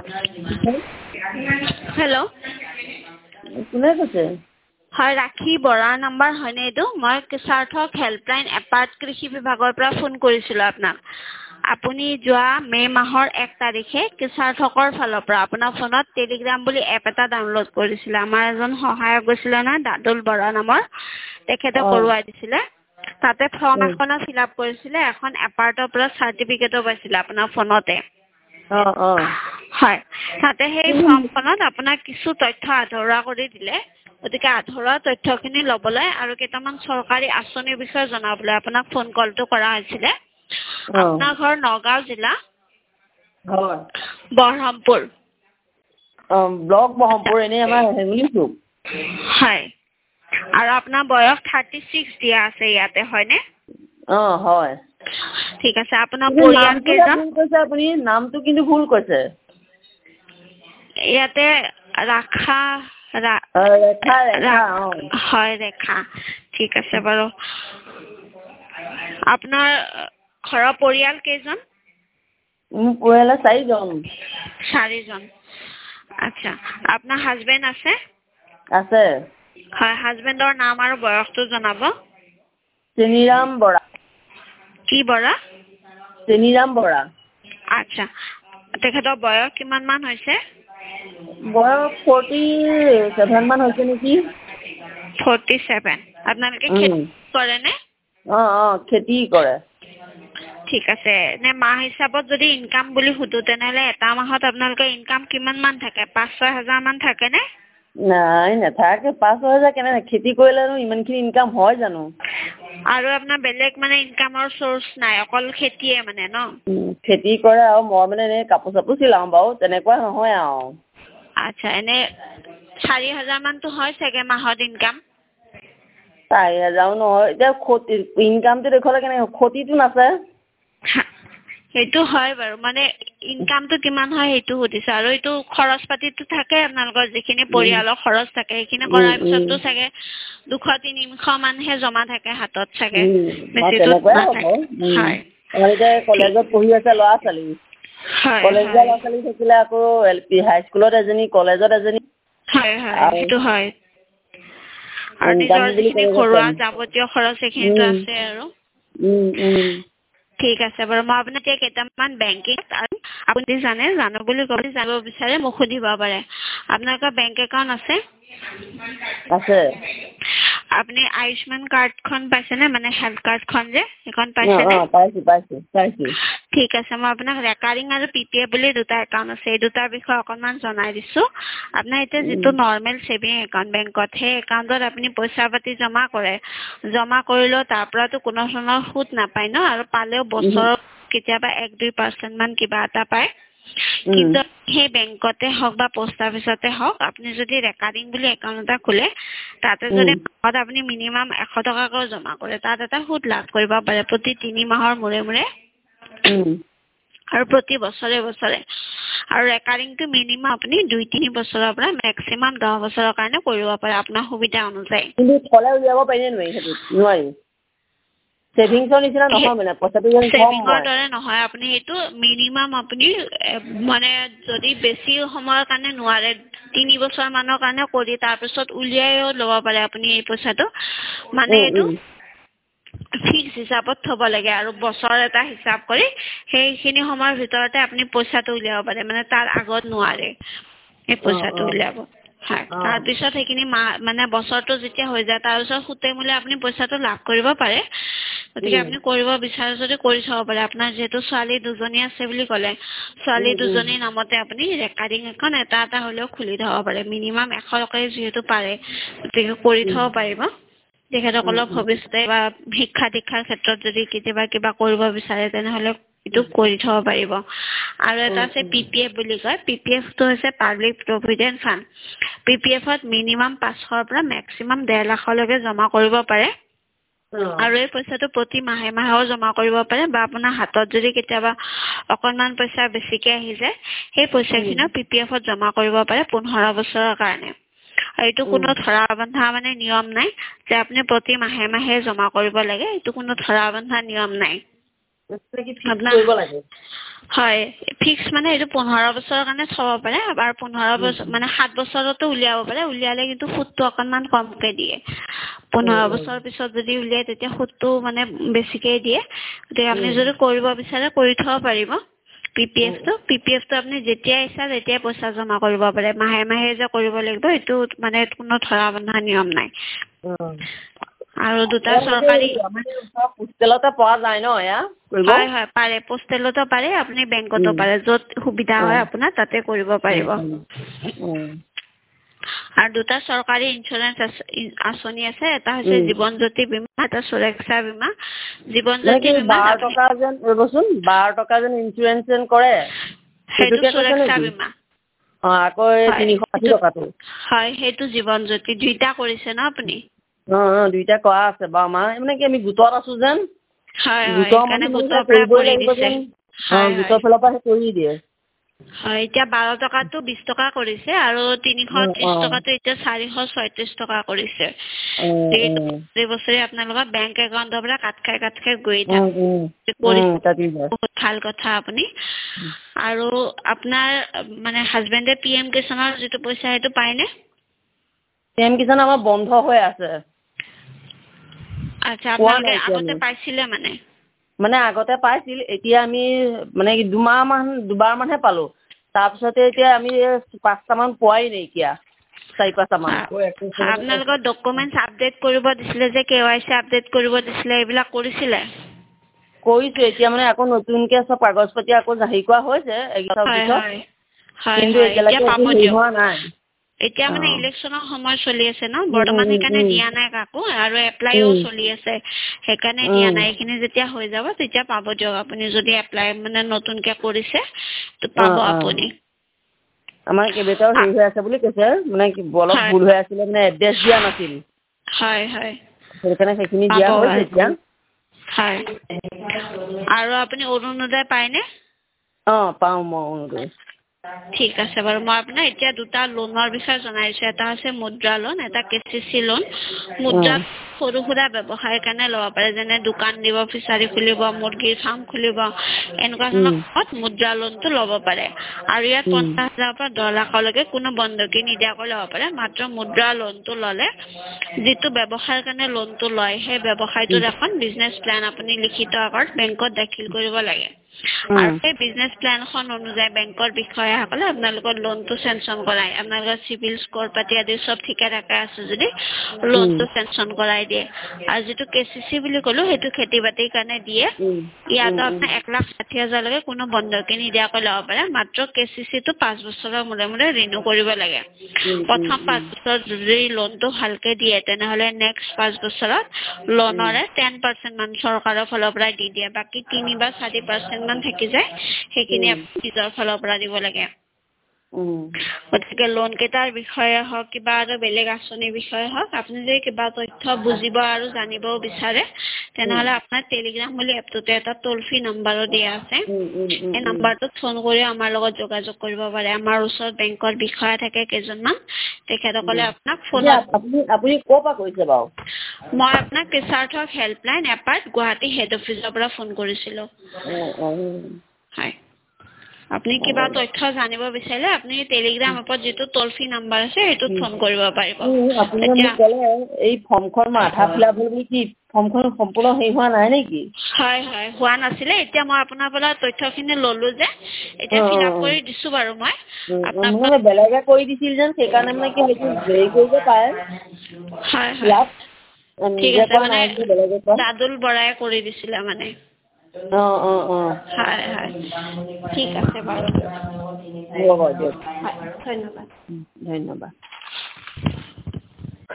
Hello' কোনে কৈছে? হয় ৰাখী বৰাৰ নাম্বাৰ হয়নে এইটো? মই সাৰ্থক হেল্পলাইন এপাৰ্ট কৃষি বিভাগৰ পৰা ফোন কৰিছিলোঁ আপোনাক। আপুনি যোৱা মে' মাহৰ 1 তাৰিখে সাৰ্থকৰ ফালৰ পৰা আপোনাৰ ফোনত টেলিগ্ৰাম বুলি এপ এটা ডাউনলোড কৰিছিলে। আমাৰ এজন সহায়ক গৈছিলে নহয় দাদুল বৰা নামৰ, তেখেতে কৰোৱাই দিছিলে। তাতে ফৰ্ম এখনো ফিল আপ কৰিছিলে, এখন এপাৰ্টৰ পৰা চাৰ্টিফিকেটো পাইছিলে আপোনাৰ ফোনতে। হয়, তাতে সেই ফৰ্মখনত আপোনাক কিছু তথ্য আধৰুৱা কৰি দিলে। গতিকে আধৰুৱা তথ্যখিনি ল'বলৈ আৰু কেইটামান চৰকাৰী আঁচনিৰ বিষয়ে জনাবলৈ আপোনাক ফোন কলটো কৰা হৈছিলে। আপোনাৰ ঘৰ নগাঁও জিলা, বৰহমপুৰ। ব্লক বহমপুৰ, এনেই আমাৰ হেঙুলি চুক। হয়, আৰু আপোনাৰ বয়স 36 দিয়া আছে ইয়াতে, হয়নে? হয়। ঠিক আছে, আপোনাৰ পৰিয়াল কেইজন? আপুনি নামটো কিন্তু ভুল কৈছে। ইয়াতে ৰেখা হয়, ৰেখা। ঠিক আছে বাৰু। আপোনাৰ ঘৰৰ পৰিয়াল কেইজন? মোৰ পৰিয়ালৰ 4জন। 4জন। আচ্ছা, আপোনাৰ হাজবেণ্ড আছে? আছে। হয়, হাজবেণ্ডৰ নাম আৰু বয়সটো জনাব। চেনিৰাম বৰা। কি বৰা? চেনিৰাম বৰা। আচ্ছা, তেখেতৰ বয়স কিমান মান হৈছে? বয়স 47 মান হৈছে নেকি? 47। আপোনালোকে খেতি কৰে নে? খেতি কৰে। ঠিক আছে, নে মাহ হিচাপত যদি ইনকাম বুলি সুধো তেনেহলে এটা মাহত আপোনালোকৰ ইনকাম কিমান মান থাকে? 5-6 হাজাৰ মান থাকে নে? নাই, নাথাকে। 5-6 হাজাৰ কেনে? খেতি কৰিলেনো ইমানখিনি ইনকাম হয় জানো? আৰু আপোনাৰ বেলেগ মানে ইনকামৰ চ'ৰ্চ নাই, অকল খেতিয়ে মানে ন? খেতি কৰে, আৰু মই মানে এনে কাপোৰ চাপোৰ চিলাওঁ বাৰু, তেনেকুৱা নহয় আৰু। আচ্ছা, এনে 4 হাজাৰ মানতো হয় চাগে মাহত ইনকাম? 4 হাজাৰো নহয়, এতিয়া ইনকামটো দেখুৱালে কেনেকে? ক্ষতিটো নাছে। সেইটো হয় বাৰু, মানে ইনকামটো কিমান হয় সেইটো সুধিছো। আৰু এইটো খৰচ পাতিতো থাকে আপোনালোকৰ, যিখিনি পৰিয়ালৰ খৰচ থাকে সেইখিনি কৰাৰ পিছততো চাগে 200-300 মানহে জমা থাকে হাতত চাগে, বেছিতো নাথাকে। হয়, কলেজত পঢ়ি আছে ল'ৰা ছোৱালী। কলেজীয়া ল'ৰা ছোৱালী থাকিলে আকৌ LP হাইস্কুলত এজনী, কলেজত এজনী। হয়, সেইটো হয়। আৰু নিজৰ যিখিনি ঘৰুৱা যাৱতীয় খৰচ সেইখিনিতো আছে আৰু। ঠিক আছে বাৰু, মই আপোনাক এতিয়া কেইটামান বেংকিং আৰু আপুনি জানো বুলি ক'লে জানিব বিচাৰে মোক সুধিব পাৰে। আপোনালোকৰ বেংক একাউণ্ট আছে? আছে। আপুনি আয়ুষ্মান কাৰ্ডখন পাইছেনে? মানে হেল্থ কাৰ্ডখন যে সেইখন পাইছেনে? পাইছো। ঠিক আছে, মই আপোনাক ৰেকাৰিং আৰু PPF বুলি 2টা একাউণ্ট আছে, এই 2টাৰ বিষয়ে অকণমান জনাই দিছোঁ। আপোনাৰ এতিয়া যিটো নৰ্মেল ছেভিং একাউণ্ট বেংকত, সেই একাউণ্টত আপুনি পইচা পাতি জমা কৰে। জমা কৰিলেও তাৰ পৰাতো কোনো ধৰণৰ সুদ নাপায় ন, আৰু পালেও বছৰত কেতিয়াবা 1-2% মান কিবা এটা পায়। কিন্তু সেই বেংকতে হওক বা পোষ্ট অফিচতে হওক, আপুনি যদি ৰেকাৰিং বুলি একাউণ্ট এটা খোলে, তাতে যদি আপুনি মিনিমাম 100 টকাকৈ জমা কৰে, তাত এটা সুদ লাভ কৰিব পাৰে প্ৰতি 3 মাহৰ মূৰে মূৰে আৰু প্ৰতি বছৰে। আৰু ৰেকাৰিংটো মিনিমাম আপুনি 2-3 বছৰৰ পৰা মেক্সিমাম 10 বছৰৰ কাৰণে কৰিব পাৰে আপোনাৰ সুবিধা অনুযায়ী। কিন্তু থলে উলিয়াব পাৰি নে নোৱাৰি? সেইটো নোৱাৰি। ছেভিংছৰ নিচিনা নহয় মানে, পইচাটো যেন কম ছেভিংৰ হয়। দৰে নহয়, আপুনি সেইটো মিনিমাম আপুনি মানে যদি বেছি সময়ৰ কাৰণে নোৱাৰে, 3 বছৰ মানৰ কাৰণে কৰি তাৰপিছত উলিয়াইও ল'ব পাৰে আপুনি এই পইচাটো। মানে এইটো ফিক্স হিচাপত থব লাগে, আৰু বছৰ এটা হিচাপ কৰি সেইখিনি সময়ৰ ভিতৰতে আপুনি পইচাটো উলিয়াব পাৰে, মানে তাৰ আগত নোৱাৰে এই পইচাটো উলিয়াব। হয়, তাৰপিছত সেইখিনি মানে বছৰটো যেতিয়া হৈ যায়, তাৰপিছত সুতে মূলে আপুনি পইচাটো লাভ কৰিব পাৰে। গতিকে আপুনি কৰিব বিচাৰে যদি কৰি চাব পাৰে। আপোনাৰ যিহেতু ছোৱালী 2জনী আছে বুলি ক'লে, ছোৱালী 2জনীৰ নামতে আপুনি ৰেকাৰিং একাউণ্ট এটা হ'লেও খুলি থব পাৰে। মিনিমাম 100 টকাই যিহেতু পাৰে, গতিকে কৰি থব পাৰিব। তেখেতসকলক ভৱিষ্যতে বা শিক্ষা দীক্ষাৰ ক্ষেত্ৰত যদি কেতিয়াবা কিবা কৰিব বিচাৰে তেনেহলে এইটো কৰি থব পাৰিব। আৰু এটা আছে PPF বুলি কয়। PPFটো হৈছে পাব্লিক প্ৰভিডেণ্ট ফাণ্ড। PPFত মিনিমাম 500ৰ পৰা মেক্সিমাম 1.5 লাখলৈকে জমা কৰিব পাৰে। আৰু এই পইচাটো প্ৰতি মাহেও জমা কৰিব পাৰে, বা আপোনাৰ হাতত যদি কেতিয়াবা অকণমান পইচা বেছিকে আহি যায়, সেই পইচাখিনিও PPFত জমা কৰিব পাৰে 15 বছৰৰ কাৰণে। আৰু এইটো কোনো ধৰা বন্ধা মানে নিয়ম নাই যে আপুনি প্ৰতি মাহে জমা কৰিব লাগে, এইটো কোনো ধৰা বন্ধা নিয়ম নাই। হয় ফিক্স মানে এইটো 15 বছৰৰ কাৰণে থব পাৰে আৰু 15 বছৰ মানে 7 বছৰতো উলিয়াব পাৰে উলিয়ালে কিন্তু সুতটো অকনমান কমকে দিয়ে 15 বছৰ পিছত যদি উলিয়াই তেতিয়া সুতটো মানে বেছিকে দিয়ে তেতিয়া আপুনি যদি কৰিব বিচাৰে কৰি থব পাৰিব PPF টো আপুনি যেতিয়া ইচ্ছা তেতিয়া পইচা জমা কৰিব পাৰে মাহে মাহে যে কৰিব লাগিব এটো মানে কোনো ধৰা বন্ধা নিয়ম নাই আৰু দুটা চৰকাৰী পোষ্টেলতে পোৱা যায় ন এয়া কৰিব হয় হয় পাৰে পোষ্টেলতো পাৰে আপুনি বেংকতো পাৰে যত সুবিধা হয় আপোনাৰ তাতে কৰিব পাৰিব আৰু দুটা চৰকাৰী ইন্স্যুৰেন্স আঁচনি আছে এটা হৈছে জীৱন জ্যোতি বীমা এটা সুৰক্ষা বীমা জীৱন জ্যোতি বীমা 12 টকা যেন ৰবচোন 12 টকা যেন ইন্স্যুৰেন্স যেন কৰে সেইটো সুৰক্ষা বীমা আকৌ 380 টকাটো হয় সেইটো জীৱন জ্যোতি দুইটা কৰিছে ন আপুনি দুইটা কৰা আছে বা মানে কি আমি গোটত আছো যেন হয় গোটৰ মানে গোটৰ পৰা কৰিবই কৰি লাগিব দিছে যেন গোটৰ ফালৰ পৰা কৰি দিয়ে হয় এতিয়া 12 টকাটো 20 টকা কৰিছে আৰু 330 টকাটো এতিয়া 436 টকা কৰিছে এই বছৰে আপোনালোকৰ বেংক একাউণ্টৰ পৰা কাট খাই গৈ থাকে বহুত ভাল কথা আপুনি আৰু আপোনাৰ মানে হাজবেণ্ডে PM কিষাণৰ যেটো পইচা হেতু পায়নে PM কিষাণ আমাৰ বন্ধ হৈ আছে আচ্ছা আপোনালোকে আগতে পাইছিলে মানে আগতে পাইছিল এতিয়া আমি মানে দুবাৰ মানহে পালো তাৰ পিছতে এতিয়া আমি 5টা মান পোৱাই নাই এতিয়া 4-5টা মান আপোনালোকৰ ডকুমেন্টস আপডেট কৰিব দিছিলে যে KYC আপডেট কৰিব দিছিলে এইবিলাক কৰিছিলে কৰিছো এতিয়া মানে আকৌ নতুনকে সব কাগজ পাতি আকৌ জাহি কৰা হৈছে এগিটা পিছত কিন্তু এতিয়ালৈকে হোৱা নাই এতিয়া মানে ইলেকশনৰ সময় চলি আছে ন বৰ্তমান সেইকাৰণে দিয়া নাই কাকো আৰু এপ্লাইও চলি আছে সেইকাৰণে দিয়া নাই এইখিনি যেতিয়া হৈ যাব তেতিয়া পাব দিয়ক আপুনি যদি এপ্লাই মানে নতুনকে কৰিছে তো পাব আপুনি আমাৰ কেবেটাও হেৰি হৈ আছে বুলি কৈছে মানে অলপ ভুল হৈ আছিল মানে এড্ৰেছ দিয়া নাছিল হয় সেইকাৰণে সেইখিনি দিয়া হৈছে এতিয়া হয় আৰু আপুনি অৰুণোদয় পায়নে পাও মই অৰুণোদয় ঠিক আছে বাৰু মই আপোনাক এতিয়া দুটা লোনৰ বিষয়ে জনাইছো এটা আছে মুদ্ৰা লোন এটা KCC লোন মুদ্ৰা সৰু সুৰা ব্যৱসায়ৰ কাৰণে লব পাৰে যেনে দোকান দিব ফিচাৰী খুলিব মুৰ্গীৰ ফাৰ্ম খুলিব এনেকুৱা ধৰণৰ মুদ্ৰা লোনটো লব পাৰে আৰু ইয়াত 50,000 পৰা 10 লাখলৈকে কোনো বন্ধকি নিদিয়াকৈ লব পাৰে মাত্ৰ মুদ্ৰা লোনটো ললে যেটো ব্যৱসায়ৰ কাৰণে লোনটো লয় সেই ব্যৱসায়টোৰ এখন বিজনেস প্লান আপুনি লিখিত আকাৰত বেংকত দাখিল কৰিব লাগে আৰু এই বিজনেস প্লানখন অনুযায়ী বেংকৰ বিষয়াসকলে আপোনালোকৰ লোনটো চেনচন কৰাই আপোনালোকৰ সিবিল স্কোৰ পাতি আদি সব ঠিকে থাকে আছে যদি লোনটো চেনচন কৰাই দিয়ে আৰু যেটো KCC বুলি কলো হেতু খেতি বাতিৰ কাৰণে দিয়ে ইয়াত আপোনাৰ 1,60,000 লৈকে কোনো বন্ধকি নিদিয়াকৈ লব পাৰে মাত্ৰ KCC টো 5 বছৰৰ মূৰে মূৰে ৰিনিউ কৰিব লাগে প্ৰথম 5 বছৰ যদি লোনটো ভালকে দিয়ে তেনেহলে নেক্সট 5 বছৰত লোনৰে 10% মান চৰকাৰৰ ফালৰ পৰা দি দিয়ে বাকি 3 বা 4% মান থাকি যায় সেইখিনি নিজৰ ফালৰ পৰা দিব লাগে গতিকে লোন কেটাৰ বিষয়ে হওক কিবা আৰু বেলেগ আঁচনিৰ বিষয়ে হওক আপুনি যদি কিবা তথ্য বুজিব আৰু জানিব বিচাৰে তেনেহলে আপোনাৰ টেলিগ্ৰাম বুলি এপটোতে এটা টোল ফ্ৰী নম্বৰো দিয়া আছে এই নম্বৰটোত ফোন কৰি আমাৰ লগত যোগাযোগ কৰিব পাৰে আমাৰ ওচৰত বেংকৰ বিষয়া থাকে কেজনমান তেখেতসকলে আপোনাক ফোনত আপুনি ক'ৰ পৰা কৈছে বাৰু মই আপোনাক কিসাৰ্থক হেল্পলাইন এপাৰ্ট গুৱাহাটী হেড অফিচৰ পৰা ফোন কৰিছিলো হয় আপনি কিবা তথ্য জানিব বিচাৰিলে আপুনি টেলিগ্ৰাম এপত যেটো টোল ফ্ৰী নম্বৰ আছে হেতুত ফোন কৰিব পাৰিব আপুনি মোক ক'লে এই ফৰ্মখন আধা ফিলআপ হ'ল কি ফৰ্মখন সম্পূৰ্ণ হেই হোৱা নাই নেকি হয় হোৱা নাছিলে এতিয়া মই আপোনাৰ পৰা তথ্যখিনি ললো যে এতিয়া ফিলআপ কৰি দিছো বাৰু মই আপোনাক বেলেগে কৰি দিছিল যেন সেইকাৰণে মানে কি হেতু হেৰি কৰিব পাৰে হয় ঠিক আছে মানে দাদুল বৰাই কৰি দিছিলে মানে হয় ঠিক আছে বাৰু হ'ব দিয়ক ধন্যবাদ